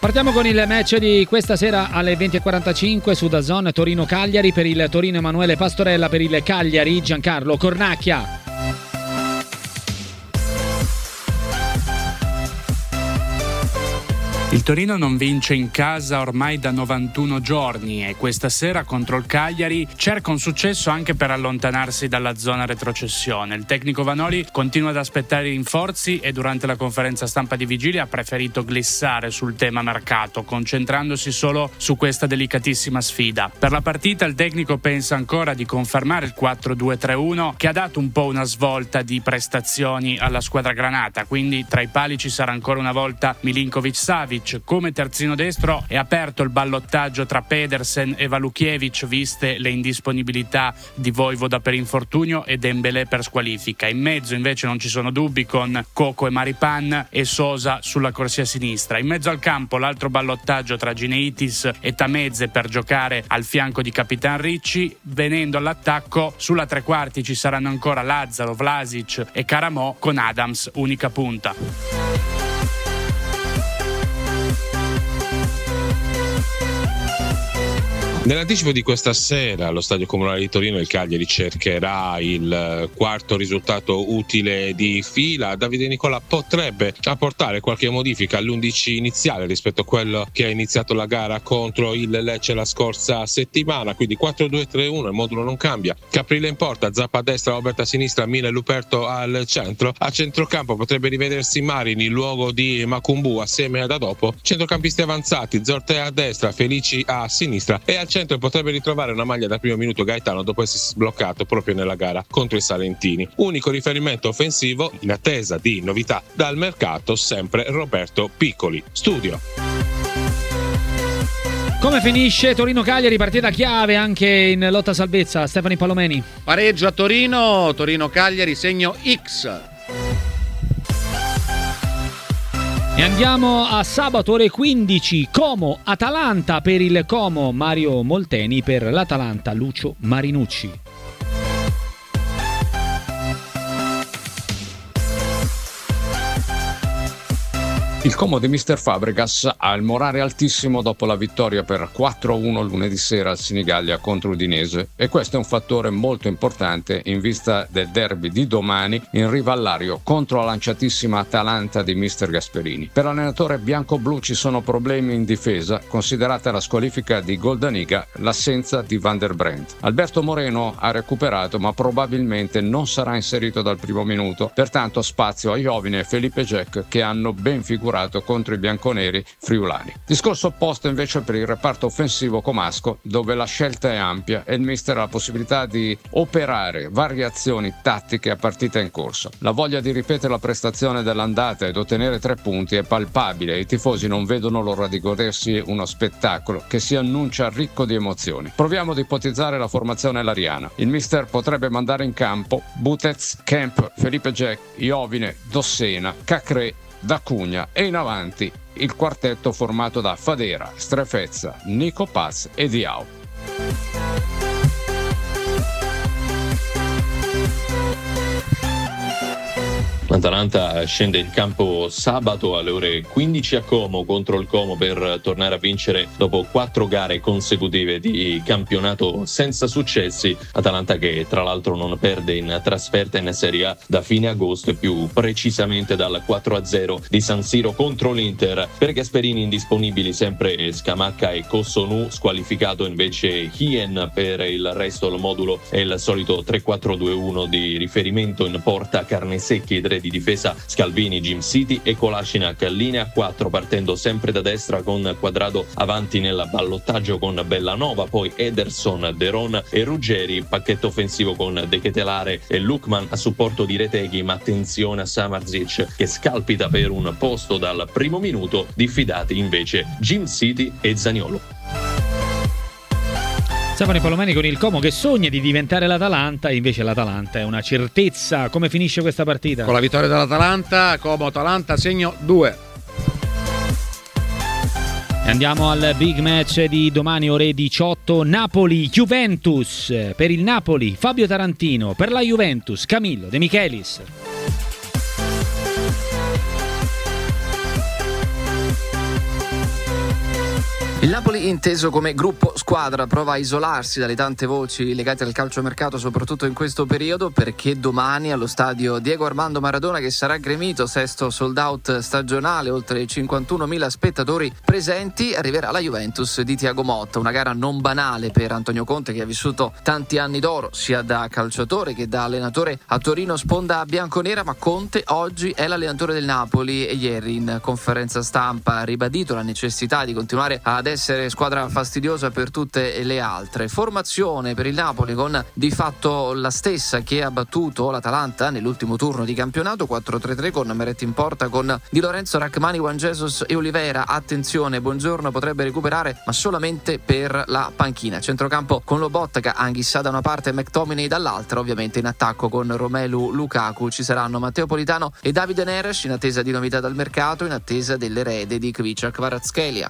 Partiamo con il match di questa sera alle 20:45 su DAZN. Torino-Cagliari. Per il Torino Emanuele Pastorella, per il Cagliari Giancarlo Cornacchia. Il Torino non vince in casa ormai da 91 giorni e questa sera contro il Cagliari cerca un successo anche per allontanarsi dalla zona retrocessione. Il tecnico Vanoli continua ad aspettare i rinforzi e durante la conferenza stampa di vigilia ha preferito glissare sul tema mercato, concentrandosi solo su questa delicatissima sfida. Per la partita il tecnico pensa ancora di confermare il 4-2-3-1 che ha dato un po' una svolta di prestazioni alla squadra granata, quindi tra i pali ci sarà ancora una volta Milinkovic-Savic. Come terzino destro è aperto il ballottaggio tra Pedersen e Walukiewicz viste le indisponibilità di Vojvoda per infortunio e Dembélé per squalifica. In mezzo invece non ci sono dubbi con Coco e Maripan e Sosa sulla corsia sinistra. In mezzo al campo l'altro ballottaggio tra Gineitis e Tameze per giocare al fianco di Capitan Ricci. Venendo all'attacco sulla tre quarti ci saranno ancora Lazzaro, Vlasic e Caramò con Adams unica punta. Nell'anticipo di questa sera allo Stadio Comunale di Torino il Cagliari cercherà il quarto risultato utile di fila. Davide Nicola potrebbe apportare qualche modifica all'11 iniziale rispetto a quello che ha iniziato la gara contro il Lecce la scorsa settimana, quindi 4-2-3-1, il modulo non cambia. Caprile in porta, Zappa a destra, Robert a sinistra, Mila e Luperto al centro. A centrocampo potrebbe rivedersi Marini in luogo di Macumbu assieme ad Adopo. Centrocampisti avanzati, Zortea a destra, Felici a sinistra e al centro potrebbe ritrovare una maglia da primo minuto Gaetano dopo essersi sbloccato proprio nella gara contro i salentini. Unico riferimento offensivo in attesa di novità dal mercato, sempre Roberto Piccoli. Studio. Come finisce Torino-Cagliari, partita chiave anche in lotta salvezza? Stefani Palomeni. Pareggio a Torino, Torino-Cagliari, segno X. E andiamo a sabato ore 15, Como-Atalanta. Per il Como Mario Molteni, per l'Atalanta Lucio Marinucci. Il Como di Mister Fabregas ha il morale altissimo dopo la vittoria per 4-1 lunedì sera al Senigallia contro Udinese e questo è un fattore molto importante in vista del derby di domani in riva al Lario contro la lanciatissima Atalanta di Mister Gasperini. Per l'allenatore bianco-blu ci sono problemi in difesa, considerata la squalifica di Goldaniga, l'assenza di Van der Bremt. Alberto Moreno ha recuperato ma probabilmente non sarà inserito dal primo minuto, pertanto spazio a Jovine e Felipe Jack che hanno ben figurato contro i bianconeri friulani. Discorso opposto invece per il reparto offensivo comasco, dove la scelta è ampia e il mister ha la possibilità di operare variazioni tattiche a partita in corso. La voglia di ripetere la prestazione dell'andata ed ottenere 3 punti è palpabile e i tifosi non vedono l'ora di godersi uno spettacolo che si annuncia ricco di emozioni. Proviamo ad ipotizzare la formazione lariana. Il mister potrebbe mandare in campo Butez, Kemp, Felipe Jack, Jovine, Dossena, Cacré, D'Acugna e in avanti il quartetto formato da Fadera, Strefezza, Nico Paz e Diao. L'Atalanta scende in campo sabato alle ore 15 a Como contro il Como per tornare a vincere dopo 4 gare consecutive di campionato senza successi. Atalanta che tra l'altro non perde in trasferta in Serie A da fine agosto e più precisamente dal 4-0 di San Siro contro l'Inter. Per Gasperini indisponibili sempre Scamacca e Cossonu, squalificato invece Hien. Per il resto il modulo è il solito 3-4-2-1 di riferimento, in porta Carnesecchi, di difesa Scalvini, Jim City e Kolasinac. Linea 4 partendo sempre da destra con Quadrado avanti nel ballottaggio con Bellanova, poi Ederson, Deron e Ruggeri. Pacchetto offensivo con De Ketelare e Lukman a supporto di Reteghi, ma attenzione a Samardzic che scalpita per un posto dal primo minuto. Diffidati invece Jim City e Zaniolo. Stefano Palomeni con il Como che sogna di diventare l'Atalanta, invece l'Atalanta è una certezza. Come finisce questa partita? Con la vittoria dell'Atalanta, Como-Atalanta, segno 2. E andiamo al big match di domani ore 18, Napoli-Juventus. Per il Napoli Fabio Tarantino, per la Juventus Camillo De Michelis. Il Napoli, inteso come gruppo squadra, prova a isolarsi dalle tante voci legate al calciomercato, soprattutto in questo periodo, perché domani allo stadio Diego Armando Maradona, che sarà gremito, sesto sold out stagionale, oltre 51.000 spettatori presenti, arriverà la Juventus di Thiago Motta. Una gara non banale per Antonio Conte, che ha vissuto tanti anni d'oro sia da calciatore che da allenatore a Torino sponda bianconera, ma Conte oggi è l'allenatore del Napoli e ieri in conferenza stampa ha ribadito la necessità di continuare ad essere squadra fastidiosa per tutte le altre. Formazione per il Napoli con di fatto la stessa che ha battuto l'Atalanta nell'ultimo turno di campionato, 4-3-3 con Meret in porta, con Di Lorenzo, Rachmani, Juan Jesus e Oliveira. Attenzione, Buongiorno potrebbe recuperare ma solamente per la panchina. Centrocampo con Lobotka, Anghissà da una parte e McTominay dall'altra, ovviamente in attacco con Romelu Lukaku. Ci saranno Matteo Politano e Davide Neres in attesa di novità dal mercato, in attesa dell'erede di Kvicha Kvaratskhelia.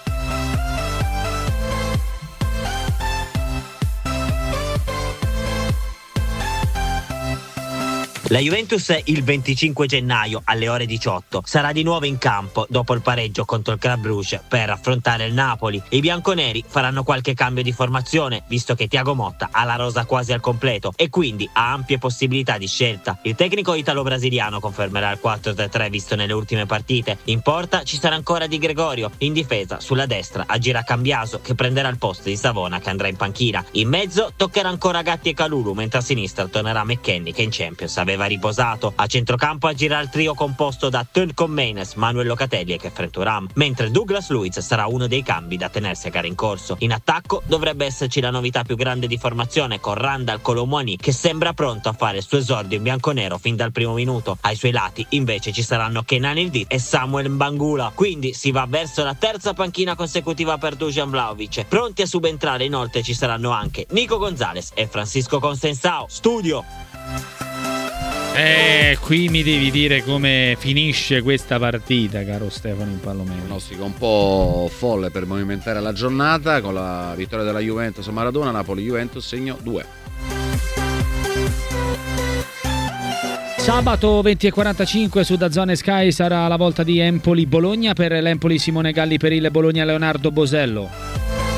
La Juventus il 25 gennaio alle ore 18 sarà di nuovo in campo dopo il pareggio contro il Club Brugge per affrontare il Napoli. I bianconeri faranno qualche cambio di formazione, visto che Thiago Motta ha la rosa quasi al completo e quindi ha ampie possibilità di scelta. Il tecnico italo-brasiliano confermerà il 4-3-3 visto nelle ultime partite. In porta ci sarà ancora Di Gregorio, in difesa sulla destra agirà Cambiaso, che prenderà il posto di Savona, che andrà in panchina. In mezzo toccherà ancora Gatti e Kalulu, mentre a sinistra tornerà McKennie, che in Champions aveva riposato. A centrocampo agirà il trio composto da Tölko Menes, Manuel Locatelli e Kefren Thuram, mentre Douglas Luiz sarà uno dei cambi da tenersi a gara in corso. In attacco dovrebbe esserci la novità più grande di formazione, con Randal Kolo Muani, che sembra pronto a fare il suo esordio in bianconero fin dal primo minuto. Ai suoi lati invece ci saranno Kenan Yildiz e Samuel Mbangula, quindi si va verso la terza panchina consecutiva per Dusan Vlahovic. Pronti a subentrare inoltre ci saranno anche Nico Gonzalez e Francisco Conceição. Studio! Qui mi devi dire come finisce questa partita, caro Stefano Impallomeni. Pronostico un po' folle per movimentare la giornata, con la vittoria della Juventus a Maradona. Napoli-Juventus segno 2. Sabato 20:45 su DAZN Sky sarà la volta di Empoli-Bologna. Per l'Empoli Simone Galli, per il Bologna Leonardo Bosello.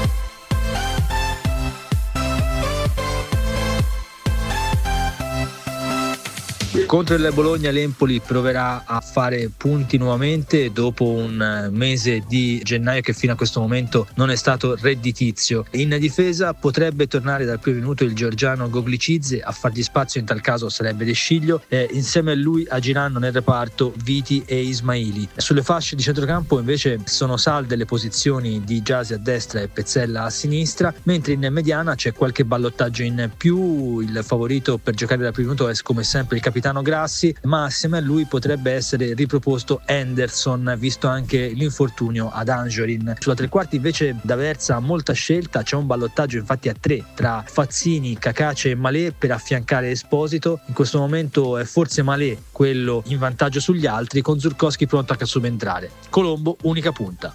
Contro il Bologna l'Empoli proverà a fare punti nuovamente dopo un mese di gennaio che fino a questo momento non è stato redditizio. In difesa potrebbe tornare dal primo minuto il georgiano Goglicizze, a fargli spazio in tal caso sarebbe De Sciglio, e insieme a lui agiranno nel reparto Viti e Ismaili. Sulle fasce di centrocampo invece sono salde le posizioni di Gyasi a destra e Pezzella a sinistra, mentre in mediana c'è qualche ballottaggio in più. Il favorito per giocare dal primo minuto è come sempre il capitano Grassi, ma assieme a lui potrebbe essere riproposto Henderson, visto anche l'infortunio ad Anjorin. Sulla tre quarti invece d'Aversa molta scelta, c'è un ballottaggio infatti a 3 tra Fazzini, Cacace e Malé per affiancare Esposito. In questo momento è forse Malé quello in vantaggio sugli altri, con Zurkowski pronto a subentrare. Colombo unica punta.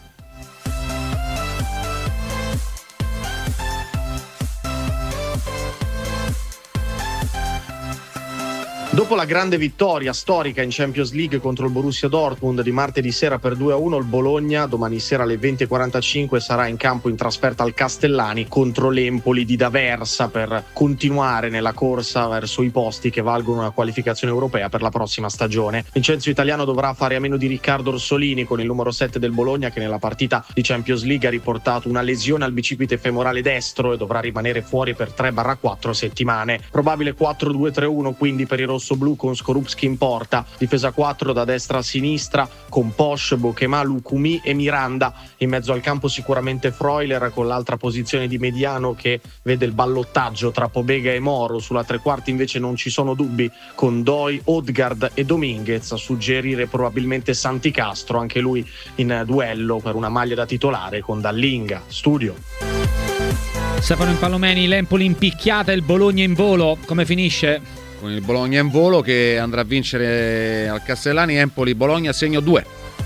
Dopo la grande vittoria storica in Champions League contro il Borussia Dortmund di martedì sera per 2-1, il Bologna domani sera alle 20:45 sarà in campo in trasferta al Castellani contro l'Empoli di D'Aversa per continuare nella corsa verso i posti che valgono una qualificazione europea per la prossima stagione. Vincenzo Italiano dovrà fare a meno di Riccardo Orsolini, con il numero 7 del Bologna che nella partita di Champions League ha riportato una lesione al bicipite femorale destro e dovrà rimanere fuori per 3-4 settimane. Probabile 4-2-3-1 quindi per i rossoblu, con Skorupski in porta, difesa 4 da destra a sinistra con Posch, Bokema, Lukumi e Miranda. In mezzo al campo sicuramente Freuler, con l'altra posizione di mediano che vede il ballottaggio tra Pobega e Moro. Sulla tre quarti invece non ci sono dubbi, con Doi, Odegaard e Dominguez, a suggerire probabilmente Santi Castro, anche lui in duello per una maglia da titolare con Dallinga. Studio. Stefano Impallomeni, l'Empoli in picchiata, il Bologna in volo, come finisce? Con il Bologna in volo che andrà a vincere al Castellani. Empoli-Bologna segno 2.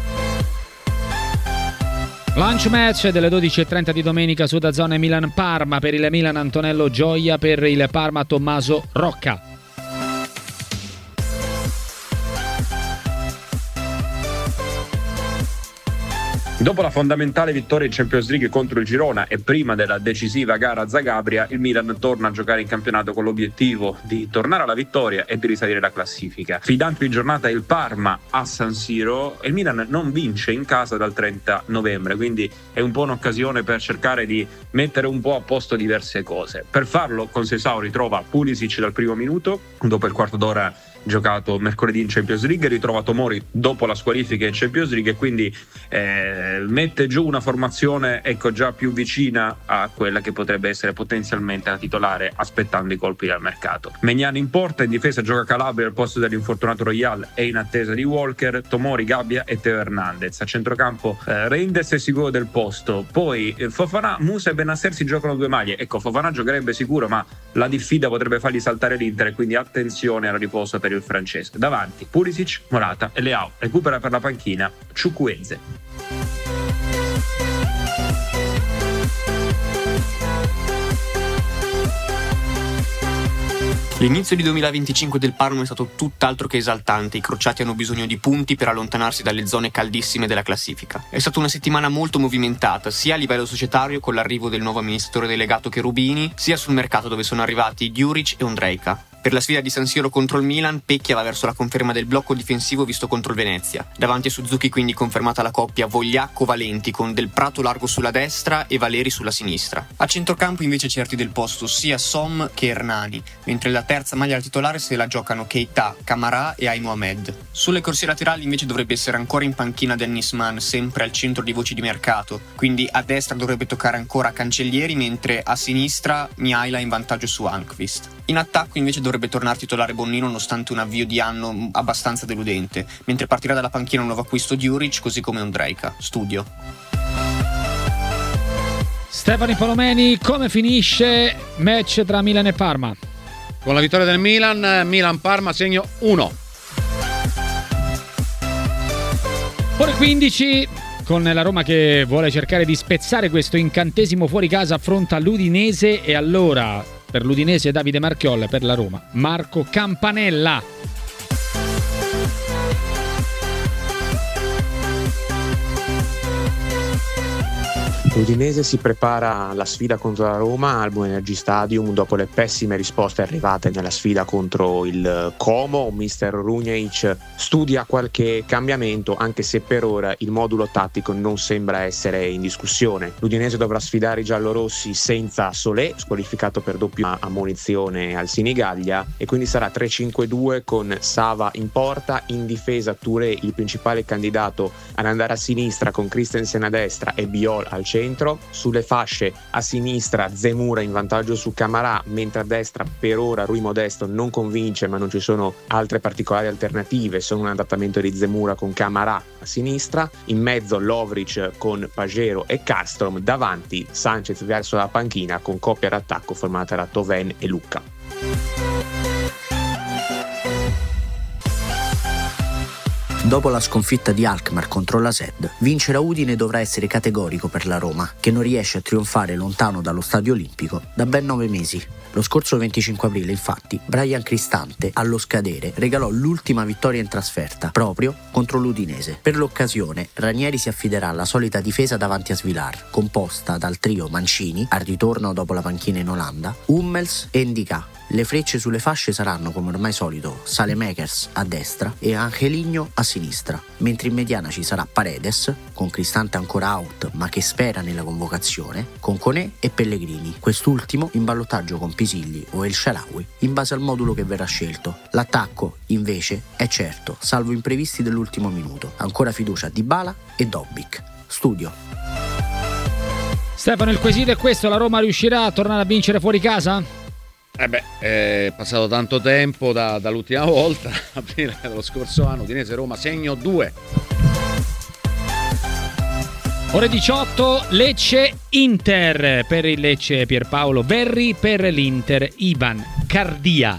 Lunch match delle 12:30 di domenica su DAZN Milan-Parma. Per il Milan Antonello Gioia, per il Parma Tommaso Rocca. Dopo la fondamentale vittoria in Champions League contro il Girona e prima della decisiva gara a Zagabria, il Milan torna a giocare in campionato con l'obiettivo di tornare alla vittoria e di risalire la classifica. Sfidante in giornata il Parma a San Siro e il Milan non vince in casa dal 30 novembre, quindi è un po' un'occasione per cercare di mettere un po' a posto diverse cose. Per farlo Conceição ritrova Pulisic dal primo minuto, dopo il quarto d'ora giocato mercoledì in Champions League, ritrova Tomori dopo la squalifica in Champions League e quindi mette giù una formazione già più vicina a quella che potrebbe essere potenzialmente la titolare aspettando i colpi dal mercato. Maignan in porta, in difesa gioca Calabria al posto dell'infortunato Royal e in attesa di Walker, Tomori, Gabbia e Teo Hernandez. A centrocampo Reinders è sicuro del posto, poi Fofana, Musa e Benasser si giocano due maglie. Fofana giocherebbe sicuro, ma la diffida potrebbe fargli saltare l'Inter, quindi attenzione alla riposa per il francese. Davanti Pulisic, Morata e Leao. Recupera per la panchina Chukwueze. L'inizio di 2025 del Parma è stato tutt'altro che esaltante. I crociati hanno bisogno di punti per allontanarsi dalle zone caldissime della classifica. È stata una settimana molto movimentata, sia a livello societario con l'arrivo del nuovo amministratore delegato Cherubini, sia sul mercato dove sono arrivati Djuric e Ondrejka. Per la sfida di San Siro contro il Milan, Pecchia va verso la conferma del blocco difensivo visto contro il Venezia. Davanti a Suzuki quindi confermata la coppia Vogliacco-Valenti con Del Prato largo sulla destra e Valeri sulla sinistra. A centrocampo invece certi del posto sia Som che Hernani, mentre la terza maglia titolare se la giocano Keita, Camarà e Aït Mohamed. Sulle corsie laterali invece dovrebbe essere ancora in panchina Dennis Mann, sempre al centro di voci di mercato, quindi a destra dovrebbe toccare ancora Cancellieri, mentre a sinistra Mihaila in vantaggio su Almqvist. In attacco invece dovrebbe tornare titolare Bonnino nonostante un avvio di anno abbastanza deludente, mentre partirà dalla panchina un nuovo acquisto Djuric così come Ondrejka. Studio. Stefano Palomeni, come finisce match tra Milan e Parma? Con la vittoria del Milan-Parma segno 1. Ore 15, con la Roma che vuole cercare di spezzare questo incantesimo fuori casa, affronta l'Udinese e allora per l'Udinese Davide Marchiolla, per la Roma Marco Campanella. L'Udinese si prepara alla sfida contro la Roma al Buonenergy Stadium dopo le pessime risposte arrivate nella sfida contro il Como. Mister Runjaic studia qualche cambiamento, anche se per ora il modulo tattico non sembra essere in discussione. L'Udinese dovrà sfidare i giallorossi senza Solé, squalificato per doppia ammonizione al Sinigaglia, e quindi sarà 3-5-2 con Sava in porta, in difesa Touré, il principale candidato ad andare a sinistra, con Christensen a destra e Biol al centro. Sulle fasce a sinistra Zemura in vantaggio su Camarà, mentre a destra per ora Rui Modesto non convince, ma non ci sono altre particolari alternative, sono un adattamento di Zemura con Camarà a sinistra, in mezzo Lovric con Pagero e Castrom, davanti Sanchez verso la panchina con coppia d'attacco formata da Toven e Lucca. Dopo la sconfitta di Alkmaar contro la SED, vincere a Udine dovrà essere categorico per la Roma, che non riesce a trionfare lontano dallo Stadio Olimpico da ben 9 mesi. Lo scorso 25 aprile, infatti, Brian Cristante, allo scadere, regalò l'ultima vittoria in trasferta, proprio contro l'Udinese. Per l'occasione, Ranieri si affiderà alla solita difesa davanti a Svilar, composta dal trio Mancini, al ritorno dopo la panchina in Olanda, Hummels e Ndicà. Le frecce sulle fasce saranno, come ormai solito, Saelemaekers a destra e Angeligno a sinistra, mentre in mediana ci sarà Paredes, con Cristante ancora out ma che spera nella convocazione, con Koné e Pellegrini, quest'ultimo in ballottaggio con Pisilli o El Shaarawy, in base al modulo che verrà scelto. L'attacco, invece, è certo, salvo imprevisti dell'ultimo minuto. Ancora fiducia a Dybala e Dobbik. Studio. Stefano, il quesito è questo: la Roma riuscirà a tornare a vincere fuori casa? È passato tanto tempo dall'ultima volta, aprile dello scorso anno. Udinese Roma segno 2. Ore 18, Lecce Inter. Per il Lecce Pierpaolo Verri, per l'Inter Ivan Cardia.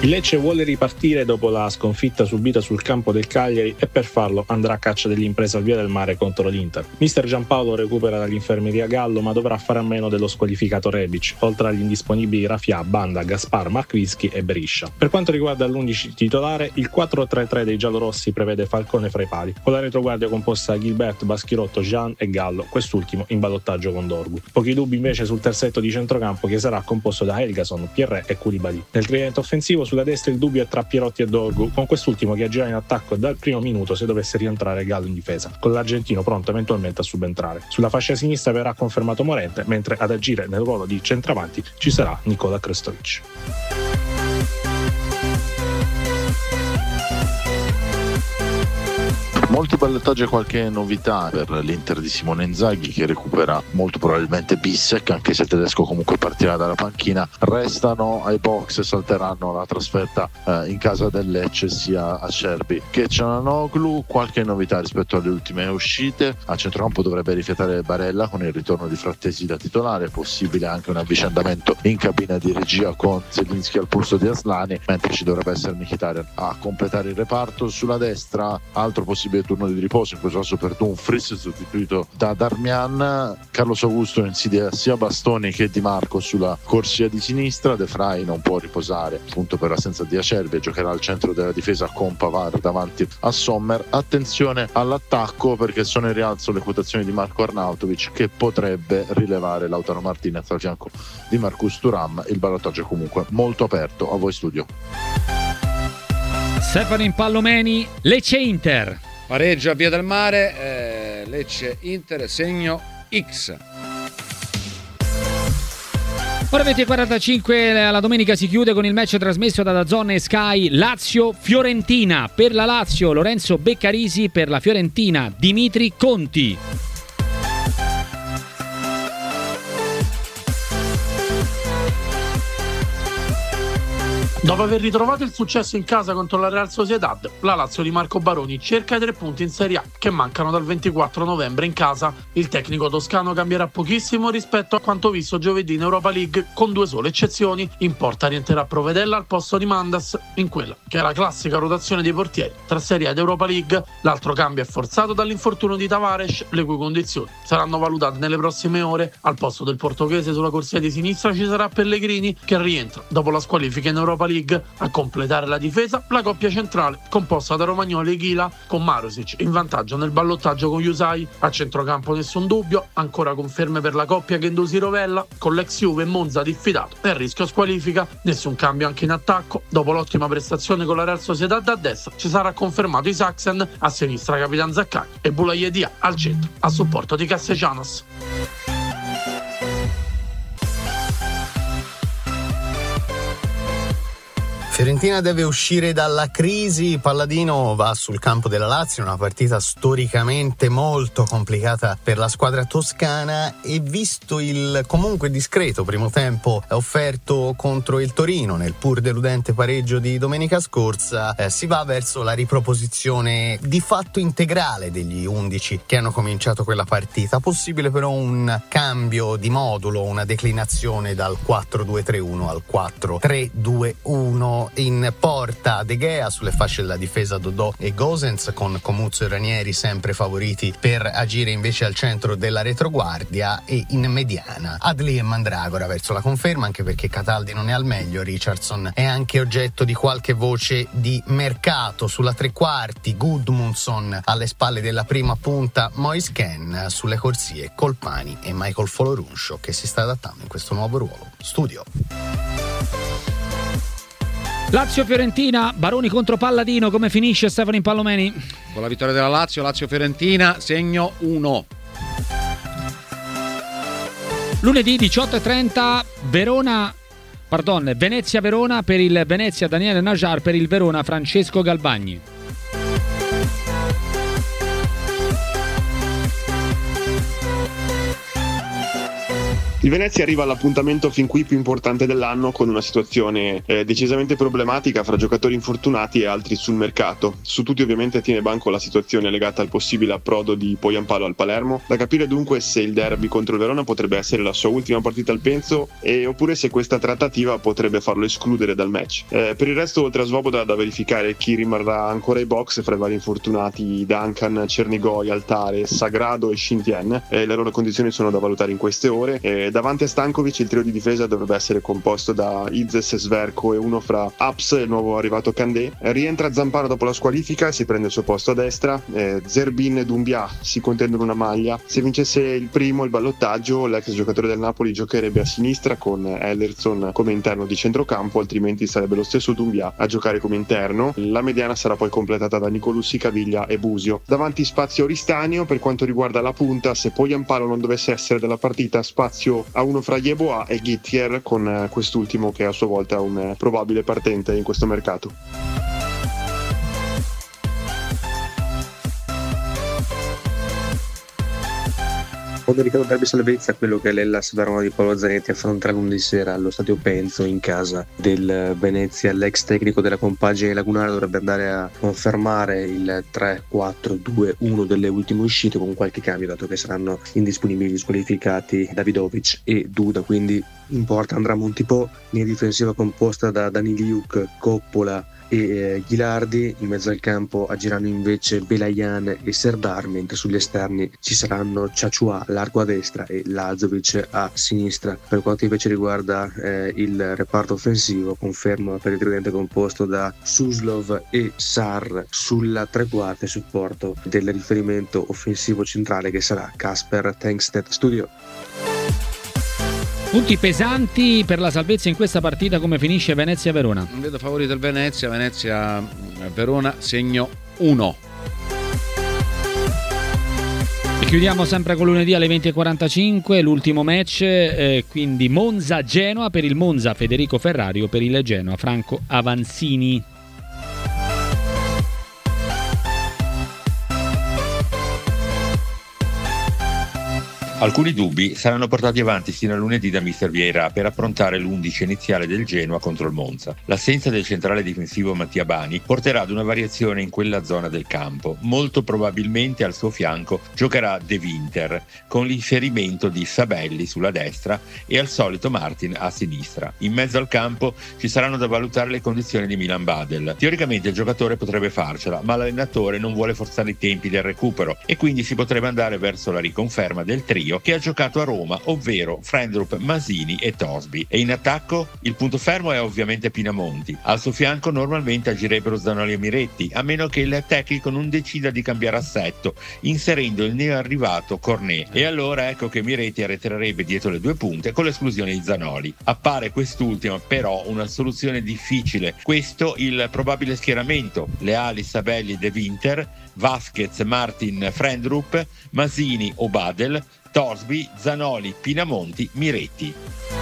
Il Lecce vuole ripartire dopo la sconfitta subita sul campo del Cagliari e per farlo andrà a caccia dell'impresa al Via del Mare contro l'Inter. Mister Giampaolo recupera dall'infermeria Gallo, ma dovrà fare a meno dello squalificato Rebic, oltre agli indisponibili Rafia, Banda, Gaspar, Marquischi e Beriscia. Per quanto riguarda l'11 titolare, il 4-3-3 dei giallorossi prevede Falcone fra i pali, con la retroguardia composta da Gilbert, Baschirotto, Jean e Gallo, quest'ultimo in ballottaggio con Dorgu. Pochi dubbi invece sul terzetto di centrocampo, che sarà composto da Helgason, Pierre e Koulibaly. Nel tridente offensivo sulla destra il dubbio è tra Pierotti e Dorgu, con quest'ultimo che agirà in attacco dal primo minuto se dovesse rientrare Gallo in difesa, con l'argentino pronto eventualmente a subentrare. Sulla fascia sinistra verrà confermato Morente, mentre ad agire nel ruolo di centravanti ci sarà Nikola Krstovic. Molti ballottaggi e qualche novità per l'Inter di Simone Inzaghi, che recupera molto probabilmente Bissek, anche se il tedesco comunque partirà dalla panchina. Restano ai box e salteranno la trasferta in casa del Lecce sia Acerbi che Çalhanoğlu. Qualche novità rispetto alle ultime uscite: a centrocampo dovrebbe rifiatare Barella con il ritorno di Frattesi da titolare, possibile anche un avvicendamento in cabina di regia con Zelinski al posto di Aslani, mentre ci dovrebbe essere Mkhitaryan a completare il reparto. Sulla destra altro possibile turno di riposo, in questo caso per Dumfries, sostituito da Darmian. Carlos Augusto insidia sia Bastoni che Di Marco sulla corsia di sinistra. De Vrij non può riposare appunto per l'assenza di Acerbi, giocherà al centro della difesa con Pavard davanti a Sommer. Attenzione all'attacco, perché sono in rialzo le quotazioni di Marco Arnautovic, che potrebbe rilevare Lautaro Martinez al fianco di Marcus Thuram. Il ballottaggio è comunque molto aperto. A voi studio. Stefano Impallomeni, Lecce-Inter. Pareggio a Via del Mare, Lecce-Inter, segno X. Ora 20:45, la domenica si chiude con il match trasmesso da DAZN e Sky, Lazio-Fiorentina. Per la Lazio Lorenzo Beccarisi, per la Fiorentina Dimitri Conti. Dopo aver ritrovato il successo in casa contro la Real Sociedad, la Lazio di Marco Baroni cerca i 3 punti in Serie A che mancano dal 24 novembre in casa. Il tecnico toscano cambierà pochissimo rispetto a quanto visto giovedì in Europa League, con 2 sole eccezioni. In porta rientrerà Provedella al posto di Mandas, in quella che è la classica rotazione dei portieri tra Serie A ed Europa League. L'altro cambio è forzato dall'infortunio di Tavares, le cui condizioni saranno valutate nelle prossime ore. Al posto del portoghese sulla corsia di sinistra ci sarà Pellegrini, che rientra dopo la squalifica in Europa League. A completare la difesa la coppia centrale composta da Romagnoli e Ghila, con Marusic in vantaggio nel ballottaggio con Yusai. A centrocampo nessun dubbio, ancora conferme per la coppia Guendouzi-Rovella, con l'ex Juve e Monza diffidato e a rischio squalifica. Nessun cambio anche in attacco, dopo l'ottima prestazione con la Real Sociedad. A destra ci sarà confermato Isaacsen, a sinistra Capitan Zaccagni e Boulaye Dia al centro a supporto di Castellanos. Fiorentina deve uscire dalla crisi, Palladino va sul campo della Lazio, una partita storicamente molto complicata per la squadra toscana, e visto il comunque discreto primo tempo offerto contro il Torino nel pur deludente pareggio di domenica scorsa, si va verso la riproposizione di fatto integrale degli 11 che hanno cominciato quella partita. Possibile però un cambio di modulo, una declinazione dal 4-2-3-1 al 4-3-2-1. In porta De Gea, sulle fasce della difesa Dodò e Gosens, con Comuzzo e Ranieri sempre favoriti per agire invece al centro della retroguardia, e in mediana Adli e Mandragora verso la conferma, anche perché Cataldi non è al meglio. Richardson è anche oggetto di qualche voce di mercato. Sulla tre quarti Gudmundsson, alle spalle della prima punta Moisken, sulle corsie Colpani e Michael Folorunsho, che si sta adattando in questo nuovo ruolo. Studio. Lazio-Fiorentina, Baroni contro Palladino, come finisce Stefano Impallomeni? Con la vittoria della Lazio, Lazio-Fiorentina, segno 1. Lunedì 18:30, Venezia-Verona, per il Venezia Daniele Najar, per il Verona Francesco Galbagni. Il Venezia arriva all'appuntamento fin qui più importante dell'anno con una situazione decisamente problematica fra giocatori infortunati e altri sul mercato. Su tutti ovviamente tiene banco la situazione legata al possibile approdo di Poyampalo al Palermo. Da capire dunque se il derby contro il Verona potrebbe essere la sua ultima partita al Penzo oppure se questa trattativa potrebbe farlo escludere dal match. Per il resto, oltre a Svoboda, da verificare chi rimarrà ancora ai box fra i vari infortunati Duncan, Cernigoi, Altare, Sagrado e Shin-Tien. Le loro condizioni sono da valutare in queste ore. Davanti a Stankovic il trio di difesa dovrebbe essere composto da Izes, Sverko e uno fra Aps e il nuovo arrivato Kandé. Rientra Zamparo dopo la squalifica e si prende il suo posto a destra. Zerbin e Doumbia si contendono una maglia. Se vincesse il primo, il ballottaggio, l'ex giocatore del Napoli giocherebbe a sinistra con Ellerson come interno di centrocampo, altrimenti sarebbe lo stesso Doumbia a giocare come interno. La mediana sarà poi completata da Nicolussi, Caviglia e Busio. Davanti spazio Ristanio. Per quanto riguarda la punta, se Poyampalo non dovesse essere della partita, spazio a uno fra Yeboah e Gittier, con quest'ultimo che a sua volta è un probabile partente in questo mercato. Quando ricordo derby salvezza, quello che l'Hellas Verona di Paolo Zanetti affronterà lunedì sera allo stadio Penzo in casa del Venezia. L'ex tecnico della compagine lagunare dovrebbe andare a confermare il 3-4-2-1 delle ultime uscite, con qualche cambio dato che saranno indisponibili squalificati Davidovic e Duda, quindi in porta andrà Montipò, linea difensiva composta da Daniliuk, Coppola e Ghilardi. In mezzo al campo agiranno invece Belayan e Serdar, mentre sugli esterni ci saranno Ciacciua largo a destra e Lazovic a sinistra. Per quanto invece riguarda il reparto offensivo, conferma per il tridente composto da Suslov e Sar sulla tre quarti, supporto del riferimento offensivo centrale che sarà Kasper Tengstedt. Studio. Punti pesanti per la salvezza in questa partita. Come finisce Venezia-Verona? Non vedo favorito il Venezia-Verona, segno 1. E chiudiamo sempre con lunedì alle 20:45 l'ultimo match, quindi Monza-Genoa. Per il Monza Federico Ferrario, per il Genoa Franco Avanzini. Alcuni dubbi saranno portati avanti fino a lunedì da mister Vieira per approntare l'11 iniziale del Genoa contro il Monza. L'assenza del centrale difensivo Mattia Bani porterà ad una variazione in quella zona del campo. Molto probabilmente al suo fianco giocherà De Winter, con l'inserimento di Sabelli sulla destra e al solito Martin a sinistra. In mezzo al campo ci saranno da valutare le condizioni di Milan Badel. Teoricamente il giocatore potrebbe farcela, ma l'allenatore non vuole forzare i tempi del recupero e quindi si potrebbe andare verso la riconferma del trio che ha giocato a Roma, ovvero Frendrup, Masini e Tosby. E in attacco il punto fermo è ovviamente Pinamonti. Al suo fianco normalmente agirebbero Zanoli e Miretti, a meno che il tecnico non decida di cambiare assetto, inserendo il neoarrivato Cornet. E allora ecco che Miretti arretrerebbe dietro le due punte, con l'esclusione di Zanoli. Appare quest'ultima però una soluzione difficile. Questo il probabile schieramento: Leali, Sabelli, De Winter, Vasquez, Martin, Frendrup, Masini o Badel, Torsby, Zanoli, Pinamonti, Miretti.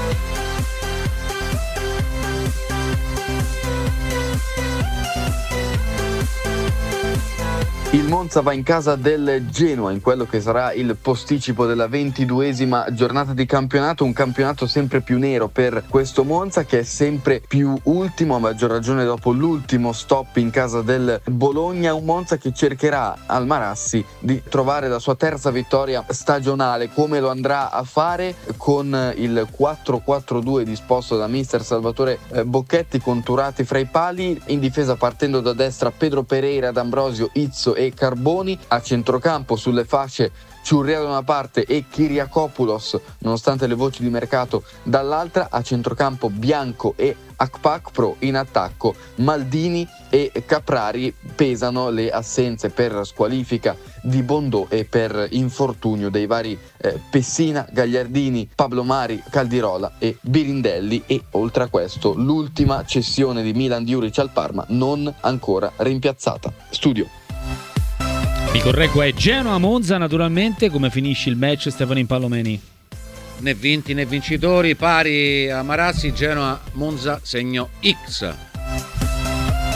Il Monza va in casa del Genoa in quello che sarà il posticipo della 22esima giornata di campionato, un campionato sempre più nero per questo Monza che è sempre più ultimo, a maggior ragione dopo l'ultimo stop in casa del Bologna, un Monza che cercherà al Marassi di trovare la sua terza vittoria stagionale. Come lo andrà a fare? Con il 4-4-2 disposto da mister Salvatore Bocchetti, conturati fra i pali, in difesa partendo da destra Pedro Pereira, D'Ambrosio, Izzo e Carboni, a centrocampo sulle fasce Ciurria da una parte e Kyriakopoulos, nonostante le voci di mercato, dall'altra. A centrocampo Bianco e Akpakpro, in attacco Maldini e Caprari. Pesano le assenze per squalifica di Bondò e per infortunio dei vari Pessina, Gagliardini, Pablo Mari, Caldirola e Birindelli. E oltre a questo l'ultima cessione di Milan Djuric al Parma non ancora rimpiazzata. Studio. Vi correggo, è Genoa-Monza naturalmente. Come finisce il match, Stefano Impallomeni? Né vinti né vincitori, pari a Marassi. Genoa-Monza, segno X.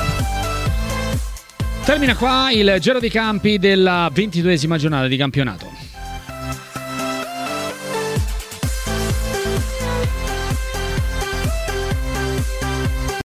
Termina qua il giro di campi della 22esima giornata di campionato.